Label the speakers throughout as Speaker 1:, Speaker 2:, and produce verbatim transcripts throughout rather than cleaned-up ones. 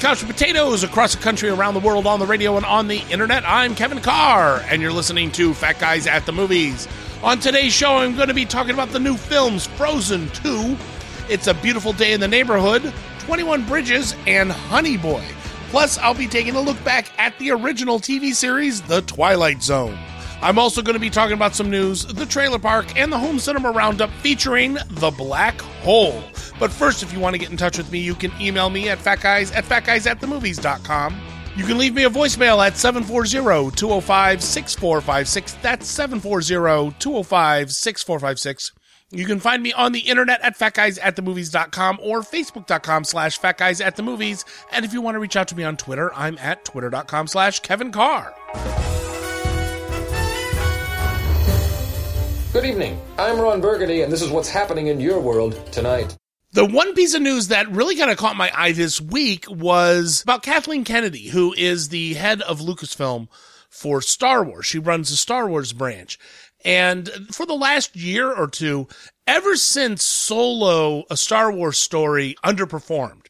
Speaker 1: Couch Potatoes across the country, around the world, on the radio, and on the internet. I'm Kevin Carr, and you're listening to Fat Guys at the Movies. On today's show, I'm going to be talking about the new films Frozen two, It's a Beautiful Day in the Neighborhood, twenty-one Bridges, and Honey Boy. Plus, I'll be taking a look back at the original T V series, The Twilight Zone. I'm also going to be talking about some news, the trailer park, and the home cinema roundup featuring The Black Hole. But first, if you want to get in touch with me, you can email me at fatguys at fatguysatthemovies dot com. You can leave me a voicemail at seven four zero, two oh five, six four five six. That's seven four zero, two oh five, six four five six. You can find me on the internet at fatguysatthemovies dot com or facebook.com slash fatguysatthemovies. And if you want to reach out to me on Twitter, I'm at twitter.com slash Kevin Carr.
Speaker 2: Good evening. I'm Ron Burgundy, and this is what's happening in your world tonight.
Speaker 1: The one piece of news that really kind of caught my eye this week was about Kathleen Kennedy, who is the head of Lucasfilm for Star Wars. She runs the Star Wars branch. And for the last year or two, ever since Solo, A Star Wars Story, underperformed.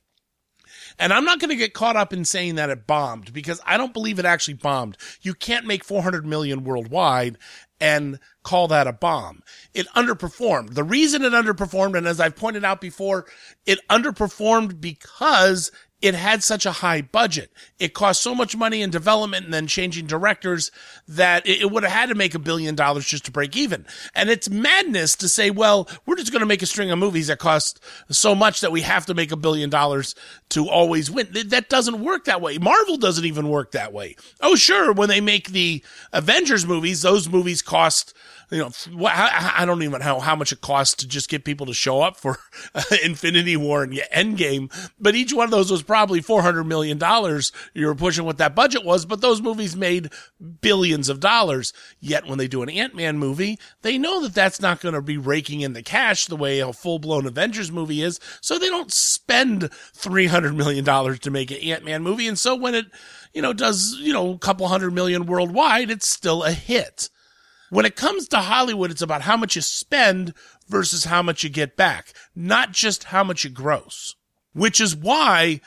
Speaker 1: And I'm not going to get caught up in saying that it bombed, because I don't believe it actually bombed. You can't make four hundred million worldwide and call that a bomb. It underperformed. The reason it underperformed, and as I've pointed out before, it underperformed because it had such a high budget. It cost so much money in development and then changing directors that it would have had to make a billion dollars just to break even. And it's madness to say, well, we're just going to make a string of movies that cost so much that we have to make a billion dollars to always win. That doesn't work that way. Marvel doesn't even work that way. Oh, sure, when they make the Avengers movies, those movies cost, you know, I don't even know how much it costs to just get people to show up for Infinity War and Endgame, but each one of those was probably four hundred million dollars. You were pushing what that budget was, but those movies made billions of dollars. Yet when they do an Ant-Man movie, they know that that's not going to be raking in the cash the way a full-blown Avengers movie is, so they don't spend three hundred million dollars to make an Ant-Man movie, and so when it, you know, does, you know, a couple hundred million worldwide, it's still a hit. When it comes to Hollywood, it's about how much you spend versus how much you get back, not just how much you gross, which is why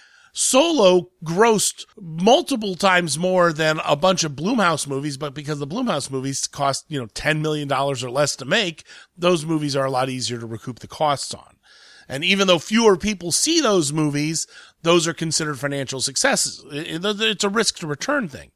Speaker 1: Solo grossed multiple times more than a bunch of Blumhouse movies, but because the Blumhouse movies cost, you know, ten million dollars or less to make, those movies are a lot easier to recoup the costs on. And even though fewer people see those movies, those are considered financial successes. It's a risk to return thing.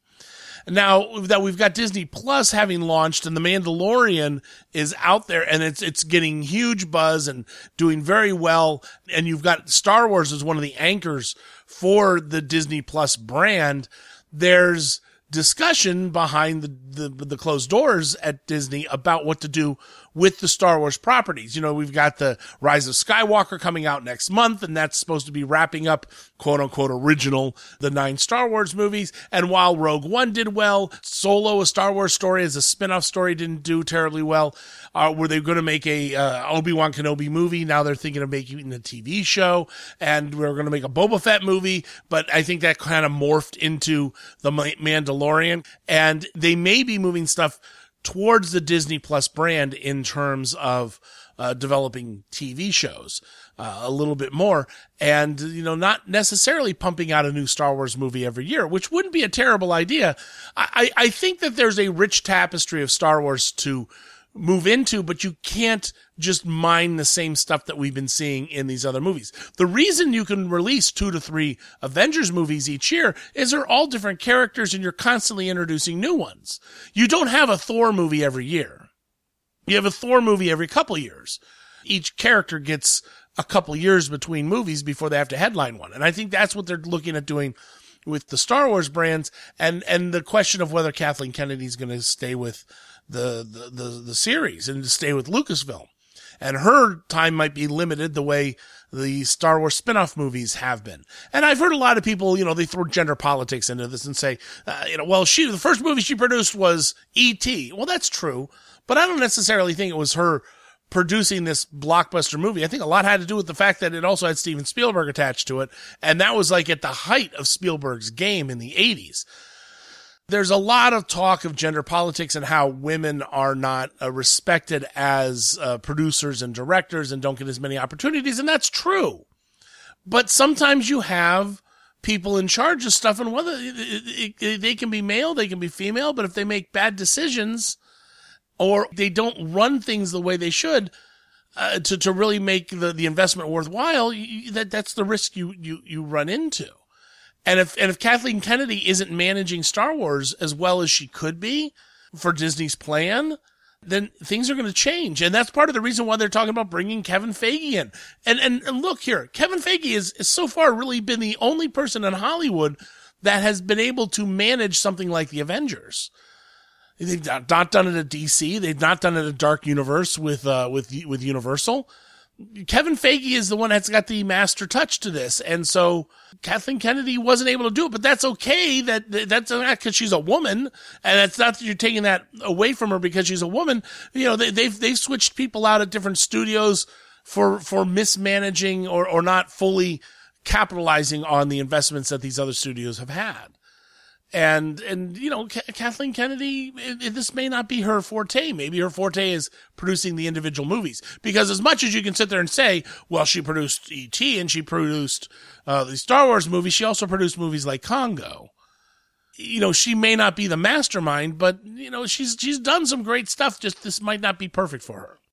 Speaker 1: Now that we've got Disney Plus having launched and The Mandalorian is out there and it's it's getting huge buzz and doing very well, and you've got Star Wars as one of the anchors for the Disney Plus brand, there's discussion behind the, the, the closed doors at Disney about what to do with the Star Wars properties. You know, we've got the Rise of Skywalker coming out next month, and that's supposed to be wrapping up, quote unquote, original, the nine Star Wars movies. And while Rogue One did well, Solo, A Star Wars Story as a spin-off story didn't do terribly well. Uh, were they going to make a uh, Obi-Wan Kenobi movie? Now they're thinking of making a T V show, and we're going to make a Boba Fett movie, but I think that kind of morphed into The Mandalorian, and they may be moving stuff towards the Disney Plus brand in terms of uh, developing T V shows uh, a little bit more, and, you know, not necessarily pumping out a new Star Wars movie every year, which wouldn't be a terrible idea. I, I think that there's a rich tapestry of Star Wars to move into, but you can't just mine the same stuff that we've been seeing in these other movies. The reason you can release two to three Avengers movies each year is they're all different characters and you're constantly introducing new ones. You don't have a Thor movie every year. You have a Thor movie every couple years. Each character gets a couple years between movies before they have to headline one. And I think that's what they're looking at doing with the Star Wars brands, and, and the question of whether Kathleen Kennedy's going to stay with the, the, the, the series and to stay with Lucasfilm. And her time might be limited the way the Star Wars spin-off movies have been. And I've heard a lot of people, you know, they throw gender politics into this and say, uh, you know, well, she, the first movie she produced was E T Well, that's true, but I don't necessarily think it was her producing this blockbuster movie. I think a lot had to do with the fact that it also had Steven Spielberg attached to it. And that was like at the height of Spielberg's game in the eighties. There's a lot of talk of gender politics and how women are not uh, respected as uh, producers and directors and don't get as many opportunities. And that's true. But sometimes you have people in charge of stuff, and whether it, it, it, they can be male, they can be female, but if they make bad decisions or they don't run things the way they should uh, to to really make the, the investment worthwhile, you, that that's the risk you, you you run into. And if and if Kathleen Kennedy isn't managing Star Wars as well as she could be for Disney's plan, then things are going to change. And that's part of the reason why they're talking about bringing Kevin Feige in. And, and, and look here, Kevin Feige is, is so far really been the only person in Hollywood that has been able to manage something like the Avengers. They've not done it at D C. They've not done it at Dark Universe with, uh, with, with Universal. Kevin Feige is the one that's got the master touch to this. And so Kathleen Kennedy wasn't able to do it, but that's okay. That that's not because she's a woman, and it's not that you're taking that away from her because she's a woman. You know, they, they've, they've switched people out at different studios for, for mismanaging or, or not fully capitalizing on the investments that these other studios have had. And, and, you know, Kathleen Kennedy, this may not be her forte. Maybe her forte is producing the individual movies. Because as much as you can sit there and say, well, she produced E T and she produced, uh, the Star Wars movies, she also produced movies like Congo. You know, she may not be the mastermind, but, you know, she's, she's done some great stuff. Just this might not be perfect for her.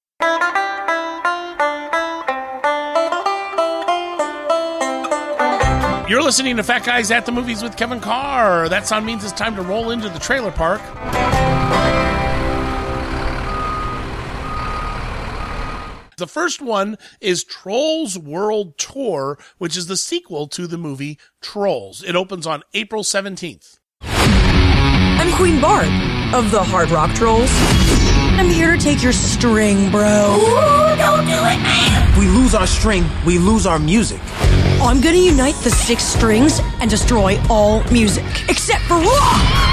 Speaker 1: You're listening to Fat Guys at the Movies with Kevin Carr. That sound means it's time to roll into the trailer park. The first one is Trolls World Tour, which is the sequel to the movie Trolls. It opens on April seventeenth.
Speaker 3: I'm Queen Barb of the Hard Rock Trolls. I'm here to take your string, bro.
Speaker 4: Ooh, don't do it, man!
Speaker 5: We lose our string, we lose our music.
Speaker 3: I'm gonna unite the six strings and destroy all music, except for rock!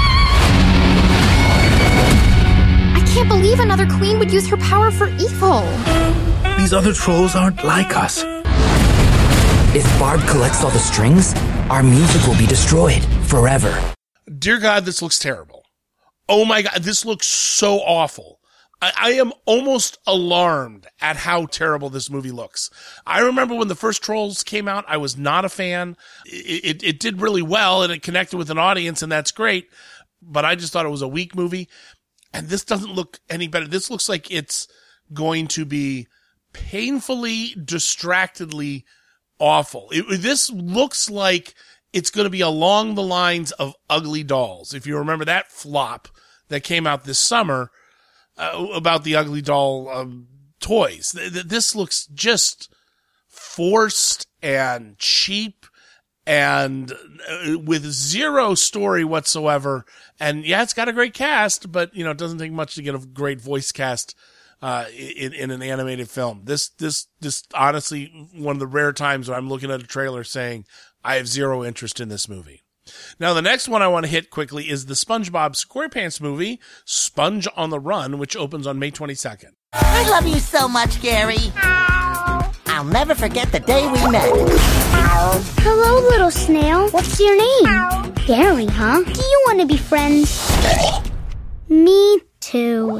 Speaker 4: I can't believe another queen would use her power for evil.
Speaker 5: These other trolls aren't like us.
Speaker 6: If Barb collects all the strings, our music will be destroyed forever.
Speaker 1: Dear God, this looks terrible. Oh my God, this looks so awful. I, I am almost alarmed at how terrible this movie looks. I remember when the first Trolls came out, I was not a fan. It, it, it did really well and it connected with an audience, and that's great. But I just thought it was a weak movie. And this doesn't look any better. This looks like it's going to be painfully, distractedly awful. It, this looks like it's going to be along the lines of Ugly Dolls. If you remember that flop that came out this summer, Uh, about the Ugly Doll um, toys. This looks just forced and cheap and uh, with zero story whatsoever. And yeah, it's got a great cast, but you know, it doesn't take much to get a great voice cast uh, in, in an animated film. This, this, this honestly, one of the rare times when I'm looking at a trailer saying, I have zero interest in this movie. Now, the next one I want to hit quickly is the SpongeBob SquarePants movie, Sponge on the Run, which opens on May twenty-second.
Speaker 7: I love you so much, Gary. I'll never forget the day we met.
Speaker 8: Hello, little snail. What's your name? Gary, huh? Do you want to be friends? Me too.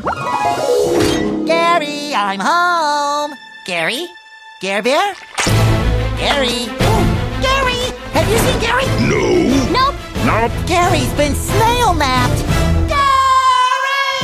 Speaker 7: Gary, I'm home. Gary? Gare Bear? Gary? Gary! Have you seen Gary?
Speaker 4: No.
Speaker 7: Nope.
Speaker 4: Nope.
Speaker 7: Gary's been snail napped. Gary!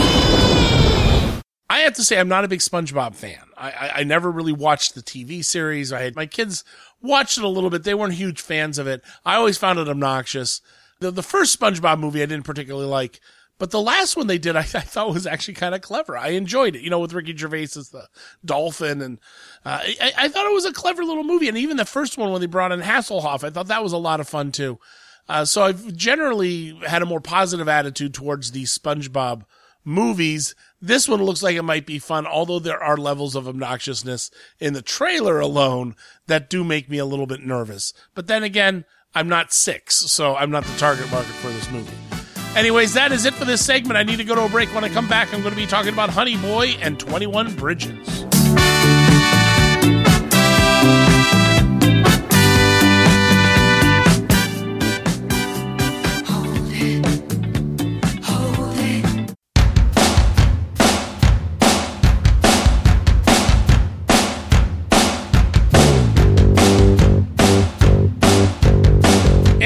Speaker 1: I have to say, I'm not a big SpongeBob fan. I, I, I never really watched the T V series. I had my kids watched it a little bit. They weren't huge fans of it. I always found it obnoxious. The, the first SpongeBob movie I didn't particularly like, but the last one they did, I, I thought was actually kind of clever. I enjoyed it, you know, with Ricky Gervais as the dolphin. And uh, I, I thought it was a clever little movie. And even the first one, when they brought in Hasselhoff, I thought that was a lot of fun too. Uh, so I've generally had a more positive attitude towards the SpongeBob movies. This one looks like it might be fun, although there are levels of obnoxiousness in the trailer alone that do make me a little bit nervous. But then again, I'm not six, so I'm not the target market for this movie. Anyways, that is it for this segment. I need to go to a break. When I come back, I'm going to be talking about Honey Boy and twenty-one Bridges.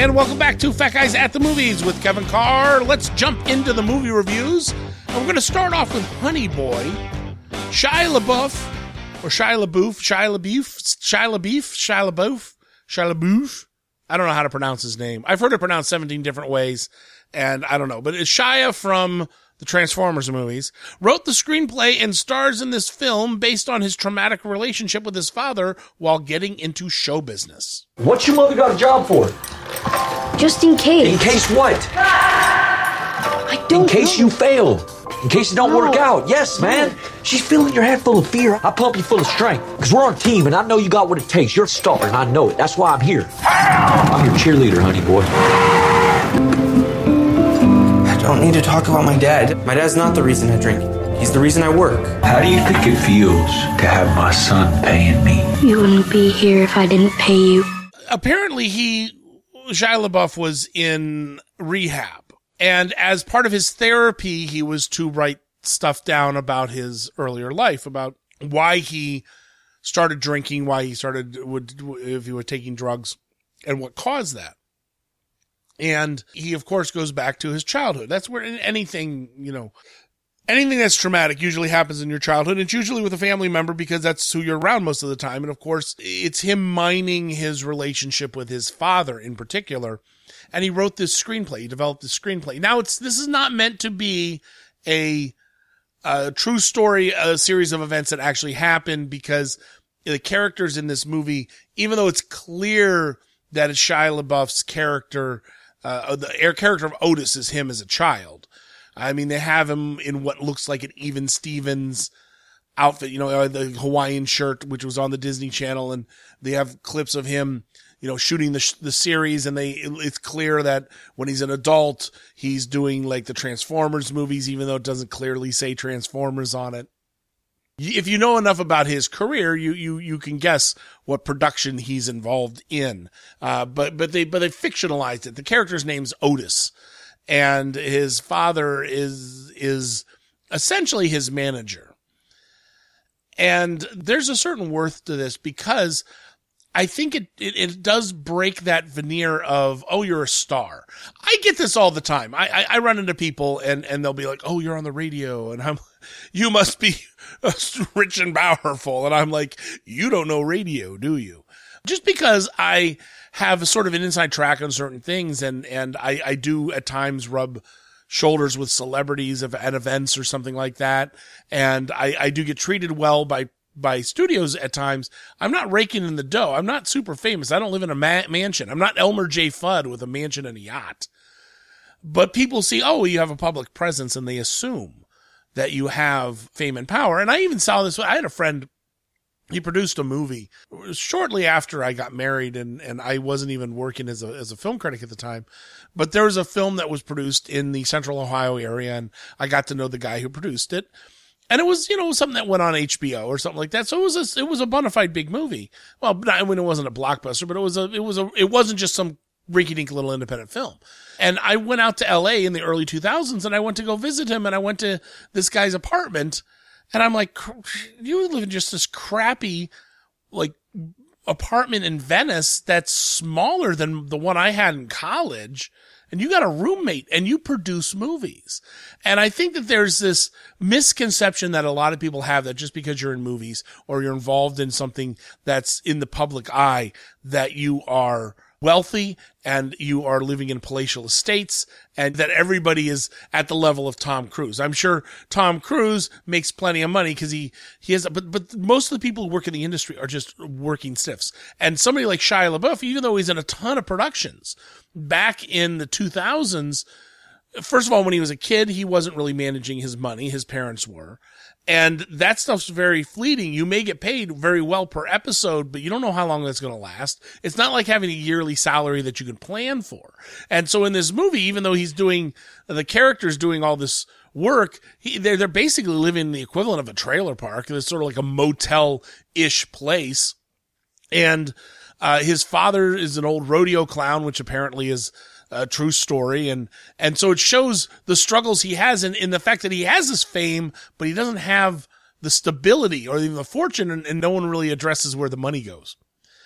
Speaker 1: And welcome back to Fat Guys at the Movies with Kevin Carr. Let's jump into the movie reviews. And we're going to start off with Honey Boy. Shia LaBeouf, or Shia LaBeouf, Shia LaBeouf, Shia LaBeouf, Shia LaBeouf, Shia LaBeouf. I don't know how to pronounce his name. I've heard it pronounced seventeen different ways, and I don't know. But it's Shia from the Transformers movies, wrote the screenplay and stars in this film based on his traumatic relationship with his father while getting into show business.
Speaker 2: What's your mother got a job for?
Speaker 8: Just in case.
Speaker 2: In case what?
Speaker 8: I don't
Speaker 2: In case
Speaker 8: know.
Speaker 2: you fail. In case it don't
Speaker 8: No.
Speaker 2: work out. Yes, man. She's filling your head full of fear. I pump you full of strength. Because we're on a team, and I know you got what it takes. You're a star, and I know it. That's why I'm here. I'm your cheerleader, honey boy.
Speaker 5: I don't need to talk about my dad. My dad's not the reason I drink. He's the reason I work.
Speaker 9: How do you think it feels to have my son paying me?
Speaker 8: You wouldn't be here if I didn't pay you.
Speaker 1: Apparently, he, Shia LaBeouf, was in rehab. And as part of his therapy, he was to write stuff down about his earlier life, about why he started drinking, why he started, would if he was taking drugs, and what caused that. And he, of course, goes back to his childhood. That's where anything, you know, anything that's traumatic usually happens in your childhood. It's usually with a family member because that's who you're around most of the time. And of course, it's him mining his relationship with his father in particular. And he wrote this screenplay. He developed this screenplay. Now, it's this is not meant to be a, a true story, a series of events that actually happened, because the characters in this movie, even though it's clear that it's Shia LaBeouf's character, uh, the air character of Otis is him as a child. I mean, they have him in what looks like an Even Stevens outfit, you know, the Hawaiian shirt, which was on the Disney Channel, and they have clips of him, you know, shooting the the series, and they it's clear that when he's an adult, he's doing like the Transformers movies, even though it doesn't clearly say Transformers on it. If you know enough about his career, you you you can guess what production he's involved in. Uh, but but they but they fictionalized it. The character's name's Otis, and his father is is essentially his manager. And there's a certain worth to this, because I think it, it, it does break that veneer of, oh, you're a star. I get this all the time. I, I, I run into people and, and they'll be like, oh, you're on the radio. And I'm, you must be rich and powerful. And I'm like, you don't know radio, do you? Just because I have a sort of an inside track on certain things, and, and I, I do at times rub shoulders with celebrities at events or something like that. And I, I do get treated well by by studios at times. I'm not raking in the dough. I'm not super famous. I don't live in a ma- mansion. I'm not Elmer J. Fudd with a mansion and a yacht. But people see, oh, you have a public presence, and they assume that you have fame and power. And I even saw this. I had a friend, he produced a movie shortly after I got married, and, and I wasn't even working as a, as a film critic at the time. But there was a film that was produced in the Central Ohio area, and I got to know the guy who produced it. And it was, you know, something that went on H B O or something like that. So it was a, it was a bona fide big movie. Well, not, I mean, it wasn't a blockbuster, but it was a, it was a, it wasn't just some rinky-dink little independent film. And I went out to L A in the early two thousands, and I went to go visit him, and I went to this guy's apartment, and I'm like, you live in just this crappy, like, apartment in Venice that's smaller than the one I had in college. And you got a roommate, and you produce movies. And I think that there's this misconception that a lot of people have, that just because you're in movies or you're involved in something that's in the public eye, that you are wealthy and you are living in palatial estates, and that everybody is at the level of Tom Cruise. I'm sure Tom Cruise makes plenty of money because he, he has, but, but most of the people who work in the industry are just working stiffs. And somebody like Shia LaBeouf, even though he's in a ton of productions, back in the two thousands, first of all, when he was a kid, he wasn't really managing his money. His parents were. And that stuff's very fleeting. You may get paid very well per episode, but you don't know how long that's going to last. It's not like having a yearly salary that you can plan for. And so in this movie, even though he's doing, the character's doing all this work, he, they're, they're basically living in the equivalent of a trailer park. It's sort of like a motel-ish place. And uh, his father is an old rodeo clown, which apparently is a true story. And, and so it shows the struggles he has in, in the fact that he has this fame, but he doesn't have the stability or even the fortune, and, and no one really addresses where the money goes.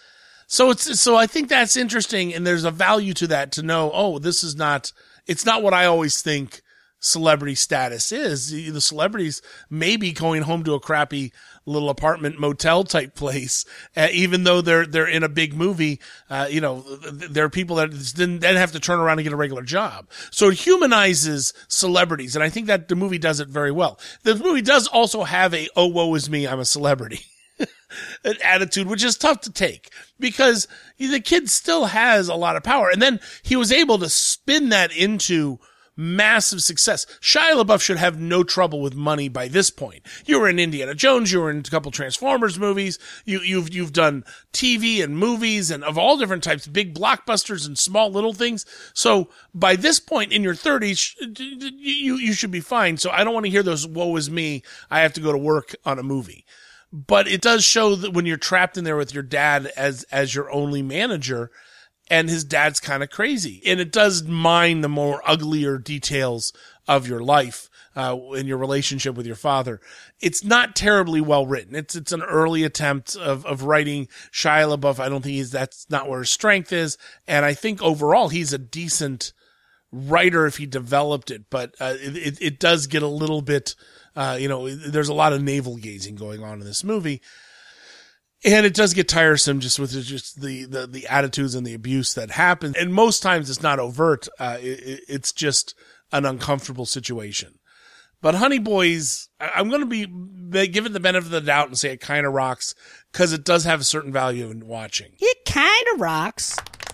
Speaker 1: So it's, so I think that's interesting. And there's a value to that to know, oh, this is not, it's not what I always think celebrity status is. The, the celebrities may be going home to a crappy little apartment motel type place, uh, even though they're, they're in a big movie. Uh, you know, there are people that didn't then have to turn around and get a regular job. So it humanizes celebrities. And I think that the movie does it very well. The movie does also have a, oh, woe is me, I'm a celebrity an attitude, which is tough to take because the kid still has a lot of power. And then he was able to spin that into massive success. Shia LaBeouf should have no trouble with money by this point. You were in Indiana Jones. You were in a couple Transformers movies. You, you've, you've done T V and movies and of all different types, big blockbusters and small little things. So by this point in your thirties, you, you should be fine. So I don't want to hear those, woe is me, I have to go to work on a movie. But it does show that when you're trapped in there with your dad as, as your only manager, and his dad's kind of crazy. And it does mine the more uglier details of your life, uh, in your relationship with your father. It's not terribly well written. It's, it's an early attempt of, of writing Shia LaBeouf. I don't think he's, that's not where his strength is. And I think overall he's a decent writer if he developed it, but, uh, it, it, it does get a little bit, uh, you know, there's a lot of navel gazing going on in this movie. And it does get tiresome just with just the, the, the attitudes and the abuse that happens. And most times it's not overt. Uh, it, it's just an uncomfortable situation. But Honey Boys, I'm going to be given the benefit of the doubt and say it kind of rocks because it does have a certain value in watching.
Speaker 10: It kind of rocks.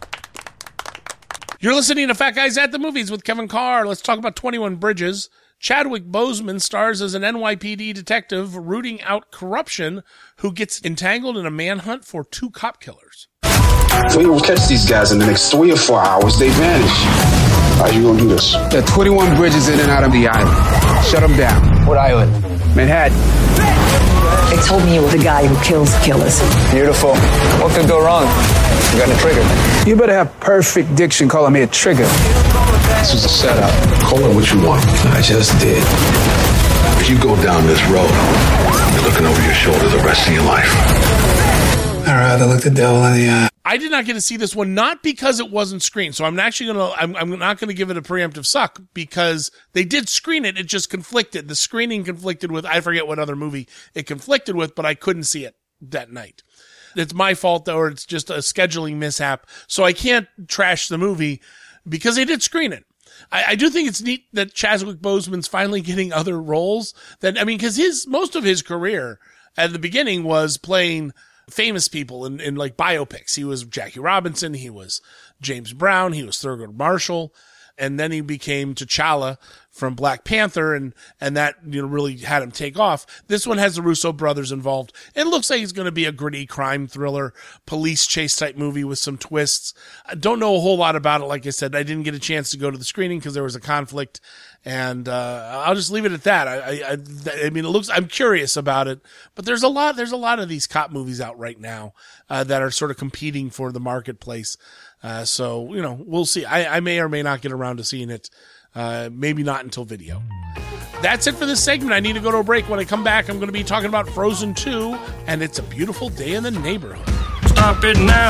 Speaker 1: You're listening to Fat Guys at the Movies with Kevin Carr. Let's talk about twenty-one Bridges. Chadwick Boseman stars as an N Y P D detective rooting out corruption who gets entangled in a manhunt for two cop killers.
Speaker 11: If we don't catch these guys in the next three or four hours, they vanish. How you gonna do this?
Speaker 12: There are twenty-one bridges in and out of the island. Shut them down.
Speaker 11: What island?
Speaker 12: Manhattan.
Speaker 13: They told me you were the guy who kills killers.
Speaker 11: Beautiful. What could go wrong? You got a trigger.
Speaker 12: You better have perfect diction calling me a trigger.
Speaker 11: This was a setup.
Speaker 9: Call it what you want. I just did. If you go down this road, you're looking over your shoulder the rest of your life.
Speaker 11: I'd rather look the devil in the eye.
Speaker 1: I did not get to see this one, not because it wasn't screened. So I'm actually going to, I'm, I'm not going to give it a preemptive suck because they did screen it. It just conflicted. The screening conflicted with, I forget what other movie it conflicted with, but I couldn't see it that night. It's my fault though, or it's just a scheduling mishap. So I can't trash the movie because they did screen it. I, I do think it's neat that Chadwick Boseman's finally getting other roles that, I mean, cause his, most of his career at the beginning was playing famous people in, in like biopics. He was Jackie Robinson. He was James Brown. He was Thurgood Marshall. And then he became T'Challa from Black Panther, and, and that, you know, really had him take off. This one has the Russo brothers involved. It looks like it's going to be a gritty crime thriller, police chase type movie with some twists. I don't know a whole lot about it. Like I said, I didn't get a chance to go to the screening because there was a conflict, and, uh, I'll just leave it at that. I, I, I, I mean, it looks, I'm curious about it, but there's a lot, there's a lot of these cop movies out right now, uh, that are sort of competing for the marketplace. Uh, so, you know, we'll see. I, I may or may not get around to seeing it. Uh, maybe not until video. That's it for this segment. I need to go to a break. When I come back, I'm going to be talking about Frozen two, and It's a Beautiful Day in the Neighborhood.
Speaker 14: Stop it now.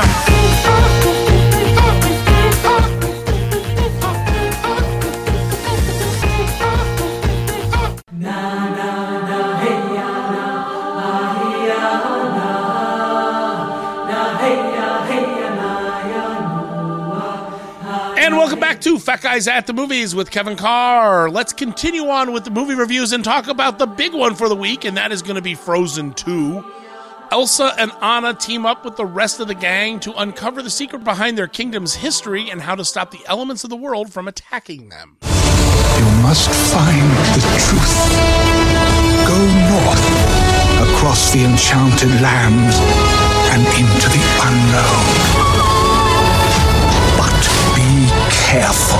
Speaker 1: And welcome back to Fat Guys at the Movies with Kevin Carr. Let's continue on with the movie reviews and talk about the big one for the week, and that is going to be Frozen two. Elsa and Anna team up with the rest of the gang to uncover the secret behind their kingdom's history and how to stop the elements of the world from attacking them.
Speaker 15: You must find the truth. Go north, across the enchanted lands, and into the unknown. Be careful.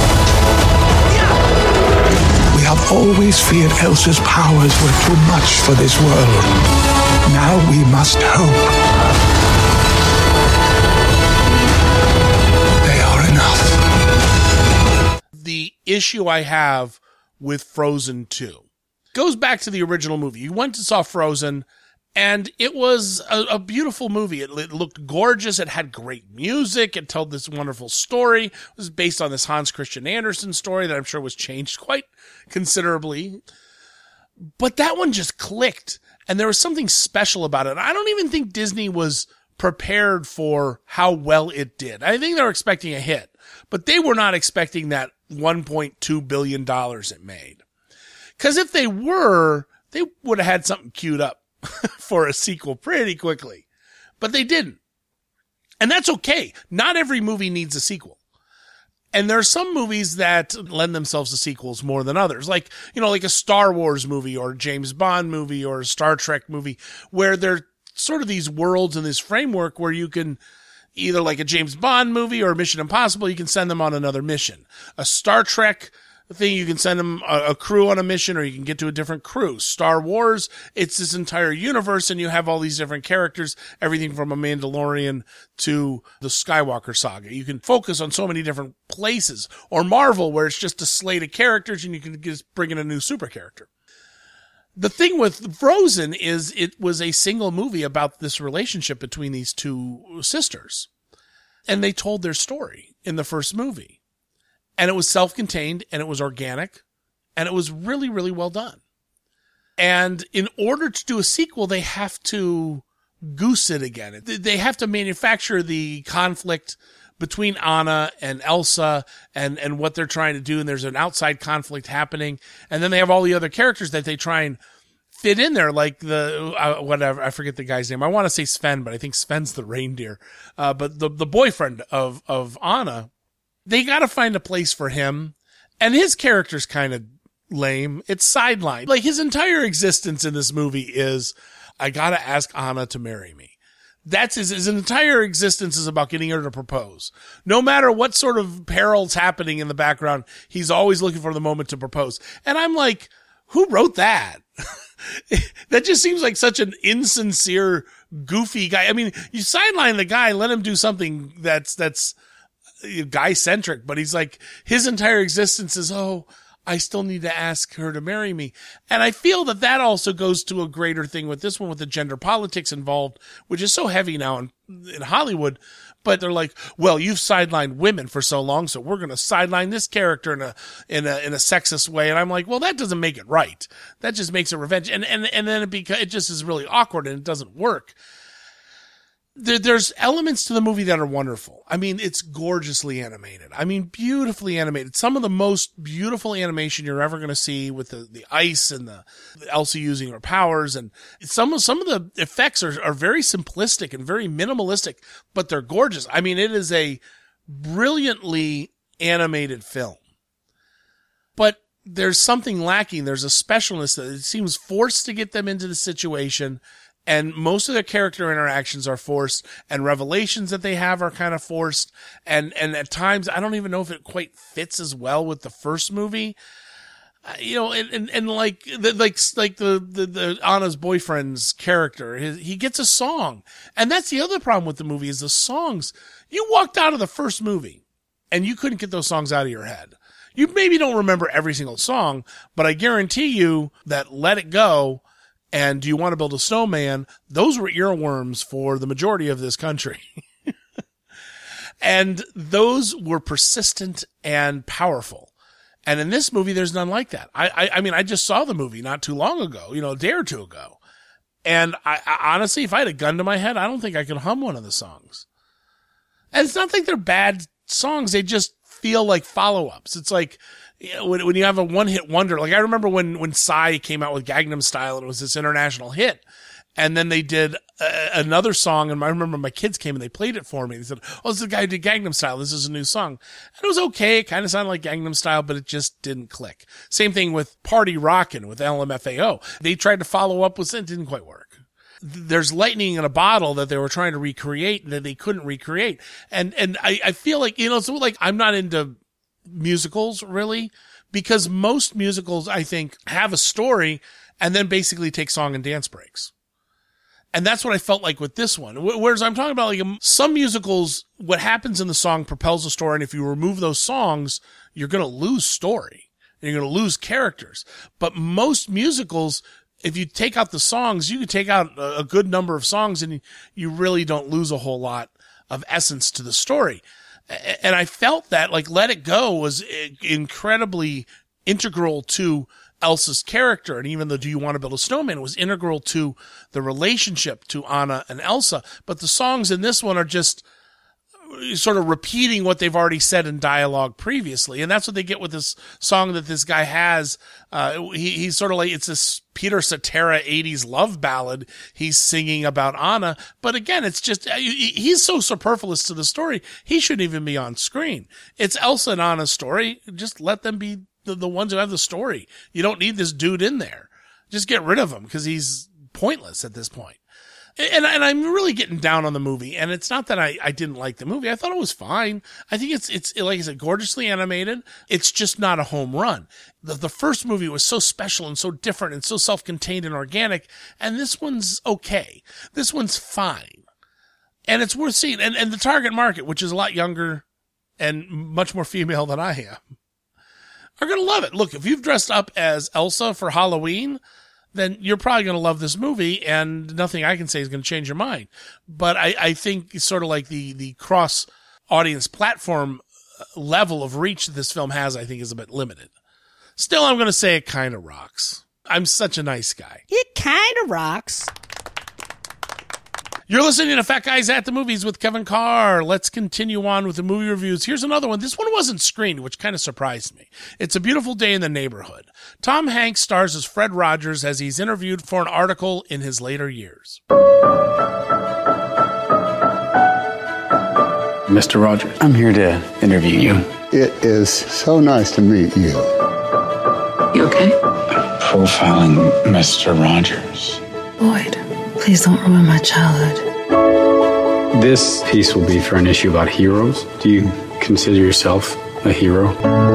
Speaker 15: We have always feared Elsa's powers were too much for this world. Now we must hope they are enough.
Speaker 1: The issue I have with Frozen two goes back to the original movie. You went to saw Frozen, And it was a, a beautiful movie. It, it looked gorgeous. It had great music. It told this wonderful story. It was based on this Hans Christian Andersen story that I'm sure was changed quite considerably. But that one just clicked. And there was something special about it. I don't even think Disney was prepared for how well it did. I think they were expecting a hit, but they were not expecting that one point two billion dollars it made. Because if they were, they would have had something queued up for a sequel pretty quickly. But they didn't. And that's okay. Not every movie needs a sequel. And there are some movies that lend themselves to sequels more than others. Like, you know, like a Star Wars movie or a James Bond movie or a Star Trek movie, where they're sort of these worlds and this framework where you can either, like a James Bond movie or Mission Impossible, you can send them on another mission. A Star Trek thing, you can send them a, a crew on a mission, or you can get to a different crew. Star Wars, it's this entire universe, and you have all these different characters, everything from a Mandalorian to the Skywalker saga. You can focus on so many different places. Or Marvel, where it's just a slate of characters and you can just bring in a new super character. The thing with Frozen is it was a single movie about this relationship between these two sisters. And they told their story in the first movie. And it was self-contained, and it was organic, and it was really, really well done. And in order to do a sequel, they have to goose it again. They have to manufacture the conflict between Anna and Elsa and, and what they're trying to do. And there's an outside conflict happening. And then they have all the other characters that they try and fit in there, like the, uh, whatever, I forget the guy's name. I want to say Sven, but I think Sven's the reindeer. Uh, but the, the boyfriend of, of Anna, they got to find a place for him. And his character's kind of lame. It's sidelined. Like, his entire existence in this movie is, I got to ask Anna to marry me. That's his, his entire existence is about getting her to propose. No matter what sort of peril's happening in the background, he's always looking for the moment to propose. And I'm like, who wrote that? That just seems like such an insincere, goofy guy. I mean, you sideline the guy, let him do something that's, that's guy-centric, but he's like, his entire existence is, oh, I still need to ask her to marry me. And I feel that that also goes to a greater thing with this one, with the gender politics involved, which is so heavy now in, in Hollywood. But they're like, well, you've sidelined women for so long, so we're going to sideline this character in a, in a, in a sexist way. And I'm like, well, that doesn't make it right. That just makes it revenge. And, and, and then it beca- it just is really awkward and it doesn't work. There, there's elements to the movie that are wonderful. I mean, it's gorgeously animated. I mean, beautifully animated. Some of the most beautiful animation you're ever going to see, with the, the ice and the, the Elsa using her powers. And some of, some of the effects are, are very simplistic and very minimalistic, but they're gorgeous. I mean, it is a brilliantly animated film, but there's something lacking. There's a specialness that it seems forced to get them into the situation. And most of their character interactions are forced, and revelations that they have are kind of forced. And, and at times, I don't even know if it quite fits as well with the first movie. Uh, you know, and, and, and like, the, like, like the, the, the Anna's boyfriend's character, his, he gets a song. And that's the other problem with the movie, is the songs. You walked out of the first movie and you couldn't get those songs out of your head. You maybe don't remember every single song, but I guarantee you that Let It Go and Do You Want to Build a Snowman, those were earworms for the majority of this country. And those were persistent and powerful. And in this movie, there's none like that. I, I, I mean, I just saw the movie not too long ago, you know, a day or two ago. And I, I honestly, if I had a gun to my head, I don't think I could hum one of the songs. And it's not like they're bad songs. They just feel like follow-ups. It's like, you know, when, when you have a one-hit wonder, like I remember when, when Psy came out with Gangnam Style and it was this international hit. And then they did a, another song, and I remember my kids came and they played it for me. They said, oh, this is the guy who did Gangnam Style. This is a new song. And it was okay. It kind of sounded like Gangnam Style, but it just didn't click. Same thing with Party Rockin' with L M F A O. They tried to follow up with it. It didn't quite work. There's lightning in a bottle that they were trying to recreate that they couldn't recreate. And, and I, I feel like, you know, so like I'm not into musicals really, because most musicals, I think, have a story and then basically take song and dance breaks. And that's what I felt like with this one. Whereas I'm talking about like some musicals, what happens in the song propels the story. And if you remove those songs, you're going to lose story and you're going to lose characters. But most musicals, if you take out the songs, you could take out a, a good number of songs and you really don't lose a whole lot of essence to the story. And I felt that like Let It Go was incredibly integral to Elsa's character. And even though Do You Want to Build a Snowman was integral to the relationship to Anna and Elsa. But the songs in this one are just sort of repeating what they've already said in dialogue previously. And that's what they get with this song that this guy has. Uh, he, he's sort of like, it's this Peter Cetera eighties love ballad he's singing about Anna. But again, it's just, he's so superfluous to the story. He shouldn't even be on screen. It's Elsa and Anna's story. Just let them be the, the ones who have the story. You don't need this dude in there. Just get rid of him because he's pointless at this point. And, and I'm really getting down on the movie, and it's not that I, I didn't like the movie. I thought it was fine. I think it's, it's, like I said, gorgeously animated. It's just not a home run. The, the first movie was so special and so different and so self-contained and organic, and this one's okay. This one's fine. And it's worth seeing. And, and the target market, which is a lot younger and much more female than I am, are going to love it. Look, if you've dressed up as Elsa for Halloween, then you're probably going to love this movie, and nothing I can say is going to change your mind. But I, I think it's sort of like the, the cross-audience platform level of reach that this film has, I think, is a bit limited. Still, I'm going to say it kind of rocks. I'm such a nice guy.
Speaker 10: It kind of rocks.
Speaker 1: You're listening to Fat Guys at the Movies with Kevin Carr. Let's continue on with the movie reviews. Here's another one. This one wasn't screened, which kind of surprised me. It's A Beautiful Day in the Neighborhood. Tom Hanks stars as Fred Rogers as he's interviewed for an article in his later years.
Speaker 14: Mister Rogers, I'm here to interview you.
Speaker 16: It is so nice to meet you.
Speaker 14: You okay? Profiling Mister Rogers.
Speaker 17: Boyd, please don't ruin my childhood.
Speaker 14: This piece will be for an issue about heroes. Do you consider yourself a hero?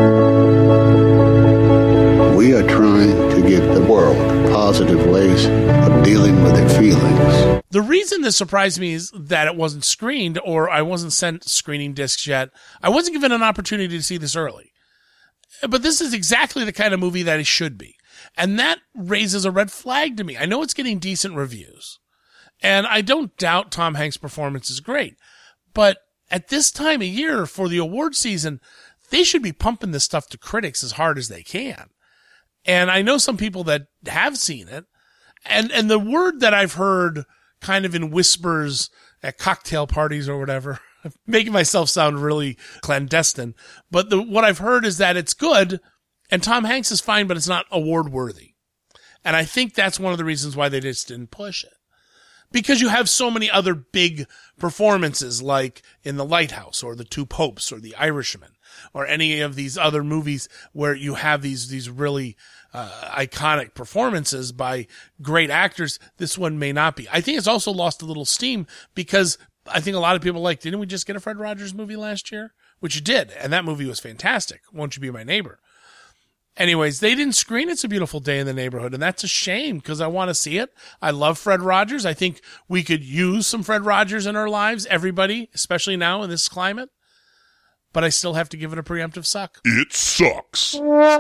Speaker 16: We are trying to give the world positive ways of dealing with their feelings.
Speaker 1: The reason this surprised me is that it wasn't screened, or I wasn't sent screening discs yet. I wasn't given an opportunity to see this early. But this is exactly the kind of movie that it should be. And that raises a red flag to me. I know it's getting decent reviews. And I don't doubt Tom Hanks' performance is great. But at this time of year for the award season, they should be pumping this stuff to critics as hard as they can. And I know some people that have seen it. And, and the word that I've heard kind of in whispers at cocktail parties or whatever, making myself sound really clandestine. But the, what I've heard is that it's good and Tom Hanks is fine, but it's not award worthy. And I think that's one of the reasons why they just didn't push it. Because you have so many other big performances like in The Lighthouse or The Two Popes or The Irishman or any of these other movies where you have these, these really uh, iconic performances by great actors. This one may not be. I think it's also lost a little steam because I think a lot of people like, didn't we just get a Fred Rogers movie last year? Which you did. And that movie was fantastic. Won't You Be My Neighbor? Anyways, they didn't screen It's a Beautiful Day in the Neighborhood, and that's a shame because I want to see it. I love Fred Rogers. I think we could use some Fred Rogers in our lives, everybody, especially now in this climate. But I still have to give it a preemptive suck.
Speaker 18: It sucks.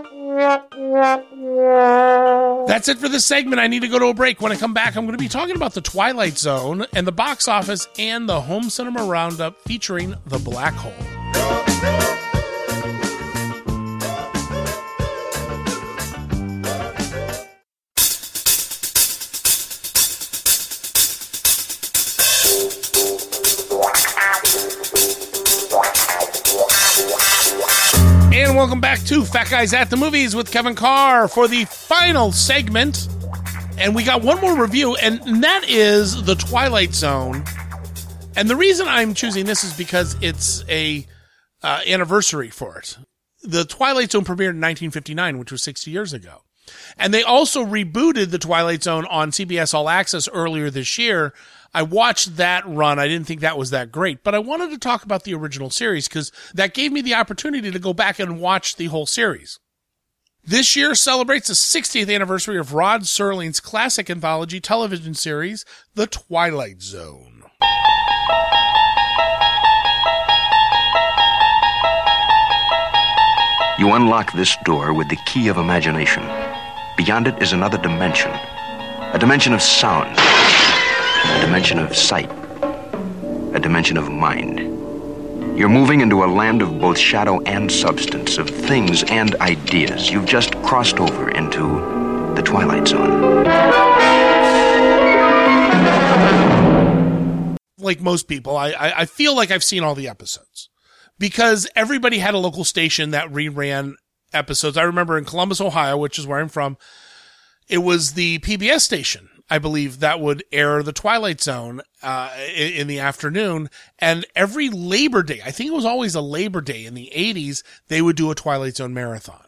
Speaker 1: That's it for this segment. I need to go to a break. When I come back, I'm going to be talking about The Twilight Zone and the box office and the home cinema roundup featuring The Black Hole. And welcome back to Fat Guys at the Movies with Kevin Carr for the final segment. And we got one more review, and that is The Twilight Zone. And the reason I'm choosing this is because it's a uh, anniversary for it. The Twilight Zone premiered in nineteen fifty-nine, which was sixty years ago. And they also rebooted The Twilight Zone on C B S All Access earlier this year. I watched that run. I didn't think that was that great, but I wanted to talk about the original series because that gave me the opportunity to go back and watch the whole series. This year celebrates the sixtieth anniversary of Rod Serling's classic anthology television series, The Twilight Zone.
Speaker 19: You unlock this door with the key of imagination. Beyond it is another dimension,
Speaker 10: dimension of sound, a dimension of sight, a dimension of mind. You're moving into a land of both shadow and substance, of things and ideas. You've just crossed over into the Twilight Zone.
Speaker 1: Like most people, I, I, I feel like I've seen all the episodes because everybody had a local station that reran episodes. I remember in Columbus, Ohio, which is where I'm from, it was the P B S station, I believe, that would air the Twilight Zone uh, in, in the afternoon. And every Labor Day, I think it was always a Labor Day in the eighties, they would do a Twilight Zone marathon.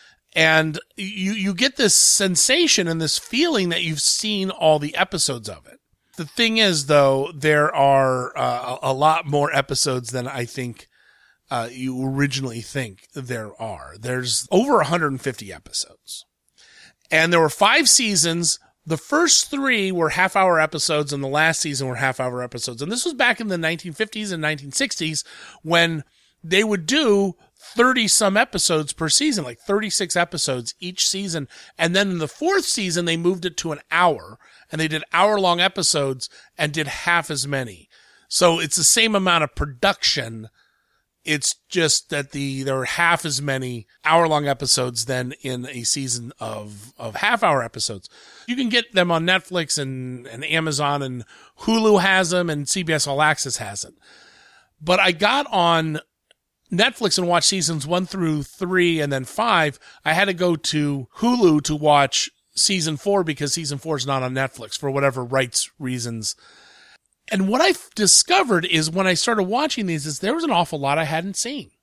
Speaker 1: And you, you get this sensation and this feeling that you've seen all the episodes of it. The thing is, though, there are uh, a lot more episodes than I think uh, you originally think there are. There's over one hundred fifty episodes. And there were five seasons. The first three were half-hour episodes, and the last season were half-hour episodes. And this was back in the nineteen fifties and nineteen sixties when they would do thirty-some episodes per season, like thirty-six episodes each season. And then in the fourth season, they moved it to an hour, and they did hour-long episodes and did half as many. So it's the same amount of production. It's just that the there were half as many hour-long episodes than in a season of, of half-hour episodes. You can get them on Netflix and, and Amazon, and Hulu has them, and C B S All Access has it. But I got on Netflix and watched seasons one through three and then five. I had to go to Hulu to watch season four because season four is not on Netflix for whatever rights reasons. And what I discovered is when I started watching these is there was an awful lot I hadn't seen.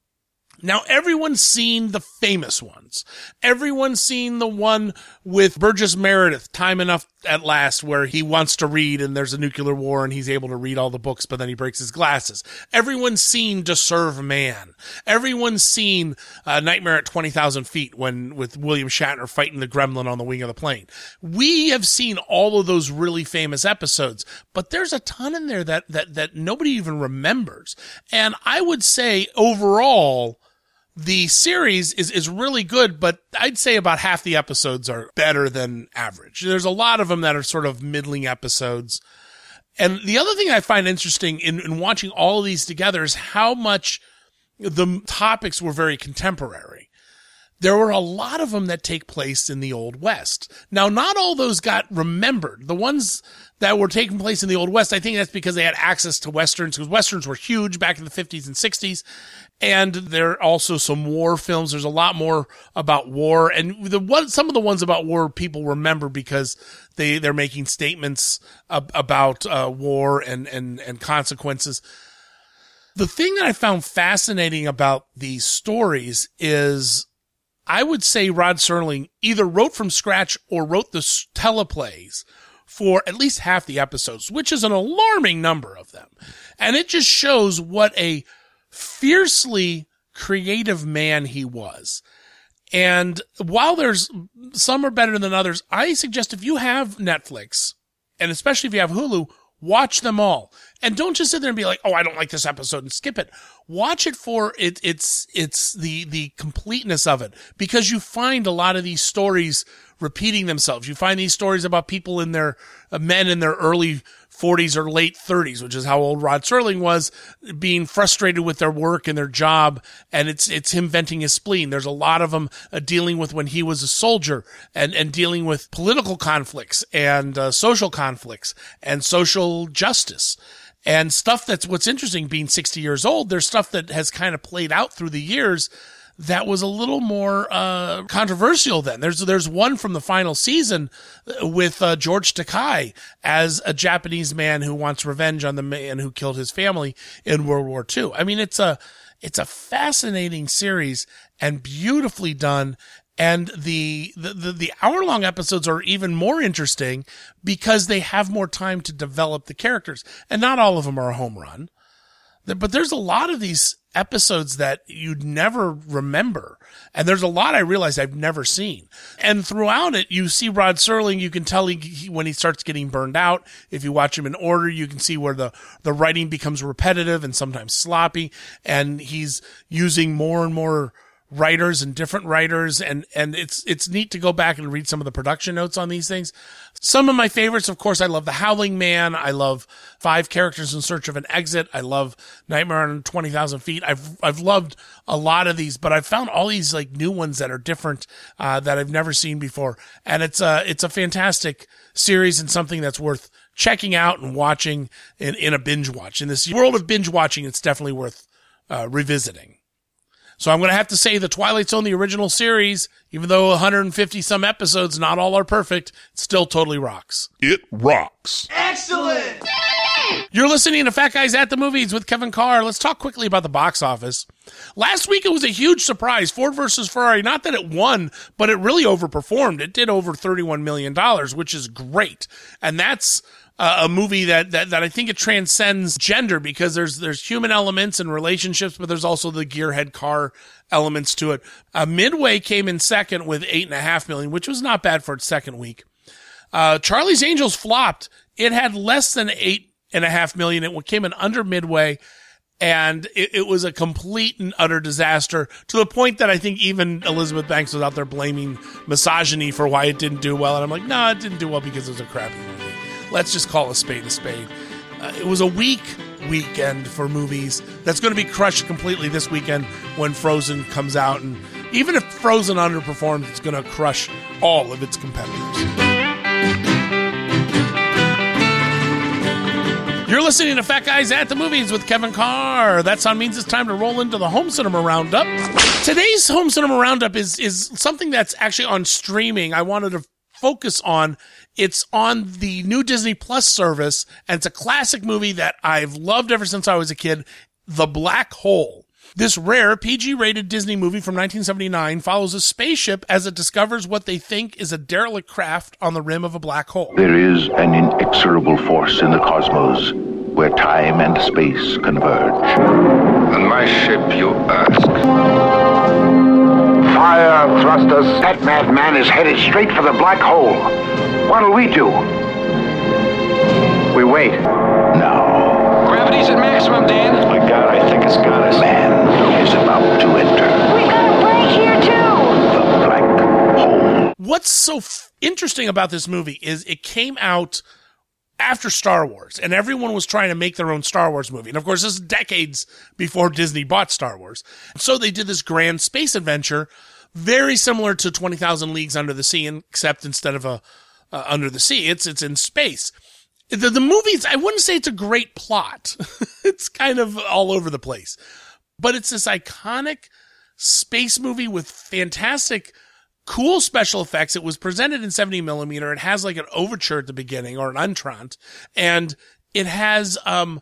Speaker 1: Now, everyone's seen the famous ones. Everyone's seen the one with Burgess Meredith, Time Enough at Last, where he wants to read and there's a nuclear war and he's able to read all the books, but then he breaks his glasses. Everyone's seen To Serve Man. Everyone's seen uh, Nightmare at twenty thousand feet when with William Shatner fighting the gremlin on the wing of the plane. We have seen all of those really famous episodes, but there's a ton in there that that that nobody even remembers. And I would say overall, the series is, is really good, but I'd say about half the episodes are better than average. There's a lot of them that are sort of middling episodes. And the other thing I find interesting in, in watching all of these together is how much the topics were very contemporary. There were a lot of them that take place in the Old West. Now, not all those got remembered. The ones that were taking place in the Old West, I think that's because they had access to Westerns, because Westerns were huge back in the fifties and sixties. And there are also some war films. There's a lot more about war. And the one, some of the ones about war people remember because they, they're making statements ab- about uh, war and, and, and consequences. The thing that I found fascinating about these stories is I would say Rod Serling either wrote from scratch or wrote the teleplays for at least half the episodes, which is an alarming number of them. And it just shows what a fiercely creative man he was. And while there's some are better than others, I suggest if you have Netflix, and especially if you have Hulu, watch them all. And don't just sit there and be like, oh, I don't like this episode and skip it. Watch it for it. It's, it's the, the completeness of it, because you find a lot of these stories repeating themselves. You find these stories about people in their, uh, men in their early forties or late thirties, which is how old Rod Serling was, being frustrated with their work and their job. And it's, it's him venting his spleen. There's a lot of them uh, dealing with when he was a soldier and, and dealing with political conflicts and uh, social conflicts and social justice. And stuff that's what's interesting, being sixty years old, there's stuff that has kind of played out through the years that was a little more uh controversial then. There's there's one from the final season with uh, George Takei as a Japanese man who wants revenge on the man who killed his family in World War Two. I mean, it's a it's a fascinating series and beautifully done. And the, the, the, the hour-long episodes are even more interesting because they have more time to develop the characters. And not all of them are a home run. But there's a lot of these episodes that you'd never remember. And there's a lot I realized I've never seen. And throughout it, you see Rod Serling, you can tell he, he, when he starts getting burned out. If you watch him in order, you can see where the, the writing becomes repetitive and sometimes sloppy. And he's using more and more writers and different writers, and and it's it's neat to go back and read some of the production notes on these things. Some of my favorites, of course, I love The Howling Man. I love Five Characters in Search of an Exit. I love Nightmare on twenty thousand feet. I've I've loved a lot of these, but I've found all these like new ones that are different uh, that I've never seen before, and it's a it's a fantastic series and something that's worth checking out and watching in, in a binge watch. In this world of binge watching, it's definitely worth uh, revisiting. So I'm going to have to say the Twilight Zone, the original series, even though one hundred fifty some episodes, not all are perfect, it still totally rocks.
Speaker 18: It rocks.
Speaker 1: Excellent! You're listening to Fat Guys at the Movies with Kevin Carr. Let's talk quickly about the box office. Last week, it was a huge surprise. Ford versus Ferrari, not that it won, but it really overperformed. It did over thirty-one million dollars, which is great. And that's Uh, a movie that, that, that I think it transcends gender, because there's, there's human elements and relationships, but there's also the gearhead car elements to it. Uh, Midway came in second with eight and a half million, which was not bad for its second week. Uh, Charlie's Angels flopped. It had less than eight and a half million. It came in under Midway, and it, it was a complete and utter disaster, to the point that I think even Elizabeth Banks was out there blaming misogyny for why it didn't do well. And I'm like, no, it didn't do well because it was a crappy movie. Let's just call a spade a spade. Uh, it was a weak weekend for movies that's going to be crushed completely this weekend when Frozen comes out. And even if Frozen underperforms, it's going to crush all of its competitors. You're listening to Fat Guys at the Movies with Kevin Carr. That sound means it's time to roll into the Home Cinema Roundup. Today's Home Cinema Roundup is, is something that's actually on streaming. I wanted to focus on. It's on the new Disney Plus service, and it's a classic movie that I've loved ever since I was a kid, The Black Hole. This rare P G-rated Disney movie from nineteen seventy-nine follows a spaceship as it discovers what they think is a derelict craft on the rim of a black hole.
Speaker 9: There is an inexorable force in the cosmos where time and space converge.
Speaker 11: On my ship, you ask.
Speaker 9: Fire thrusters. That madman is headed straight for the black hole. What'll we do? We wait. No.
Speaker 11: Gravity's at maximum, Dan.
Speaker 9: My God, I think it's got us. Man is about to enter.
Speaker 8: We got a break here, too.
Speaker 9: The black hole.
Speaker 1: What's so f- interesting about this movie is it came out after Star Wars, and everyone was trying to make their own Star Wars movie. And of course, this is decades before Disney bought Star Wars. So they did this grand space adventure, very similar to twenty thousand Leagues Under the Sea, except instead of a uh, under the sea, it's it's in space. The, the movie's, I wouldn't say it's a great plot. It's kind of all over the place. But it's this iconic space movie with fantastic, cool special effects. It was presented in seventy millimeter. It has like an overture at the beginning, or an entr'ant, and it has um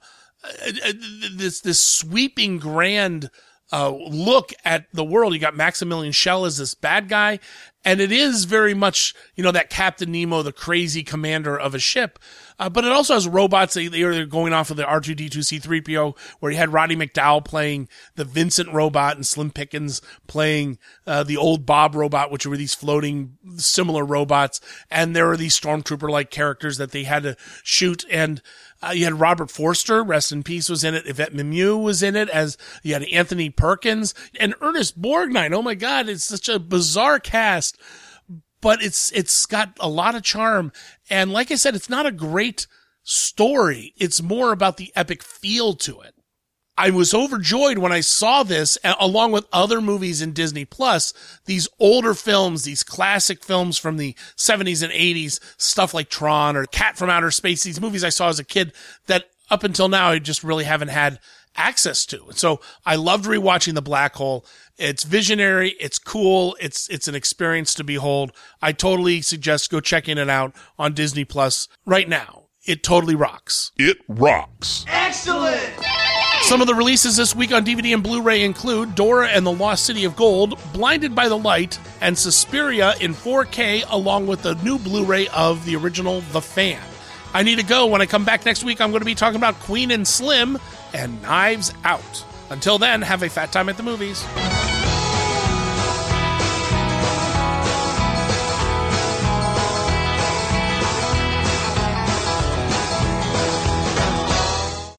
Speaker 1: this this sweeping grand uh look at the world. You got Maximilian Schell as this bad guy, and it is very much, you know, that Captain Nemo, the crazy commander of a ship. Uh, but it also has robots. They, they are going off of the R two D two C three P O, where you had Roddy McDowall playing the Vincent robot and Slim Pickens playing uh, the old Bob robot, which were these floating similar robots. And there were these stormtrooper-like characters that they had to shoot. And uh, you had Robert Forster, rest in peace, was in it. Yvette Mimieux was in it, as you had Anthony Perkins and Ernest Borgnine. Oh my God, it's such a bizarre cast. But it's it's got a lot of charm. And like I said, it's not a great story. It's more about the epic feel to it. I was overjoyed when I saw this, along with other movies in Disney Plus, these older films, these classic films from the seventies and eighties, stuff like Tron or Cat from Outer Space, these movies I saw as a kid that up until now I just really haven't had access to. And so I loved rewatching The Black Hole. It's visionary. It's cool. It's, it's an experience to behold. I totally suggest go checking it out on Disney Plus right now. It totally rocks.
Speaker 18: It rocks.
Speaker 1: Excellent. Some of the releases this week on D V D and Blu-ray include Dora and the Lost City of Gold, Blinded by the Light, and Suspiria in four K, along with the new Blu-ray of the original The Fan. I need to go. When I come back next week, I'm going to be talking about Queen and Slim and Knives Out. Until then, have a fat time at the movies.